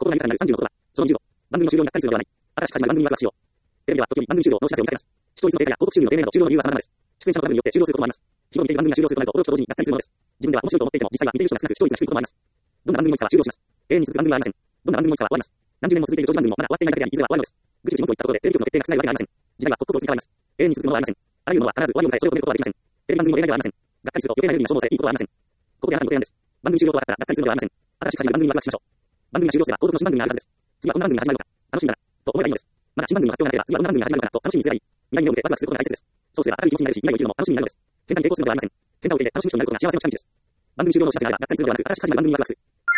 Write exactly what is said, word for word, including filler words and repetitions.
この中にあるさんじゅうのことは、そのにじゅうご、番組の終了にがっかりするのではない。新しく始まる番組にワクワクしよう。テレビは時折番組終了のお知らせを迎えます。視聴率の低下や広告収入の低迷など終了の理由は様々です。出演者の数によって終了することもあります。日頃見ている番組が終了するとなると驚きと同時にがっかりするものです。自分では面白いと思っていても実際は見ている人が少なく視聴率が低いこともあります。どんな番組もいつかは終了します。永遠に続く番組はありません。どんな番組もいつかは終わります。何十年も続いている長寿番組もまだ終わっていないだけであり、いずれは終わるのです。ぐちぐち文句を言ったところでテレビ局の決定が覆るわけがありません。時代は刻々と移り変わります。永遠に続くものはありません。あらゆるものは必ず終わりを迎えそれを止めることはできません。テレビ番組も例外ではありません。がっかりすると余計なエネルギーが消耗されいいことはありません。ここであなたのご提案です。番組終了と分かったらがっかりするのではありません。新しく始まる番組にワクワクしましょう。番組が終了すれば後続の新番組があるはずです。次はこんな番組が始まるのか、楽しみだな、と思えばいいのです。まだ新番組の発表がなければ次はどんな番組が始まるのかなと楽しみにすればいい。未来に目を向けワクワクすることが大切です。そうすれば明るい気持ちになれるし、未来を生きるのも楽しみになるのです。変化に抵抗するのではありません。変化を受け入れ楽しむ人になることが幸せの近道です。番組終了のお知らせがあればがっかりするのではなく、新しく始まる番組にワクワクする。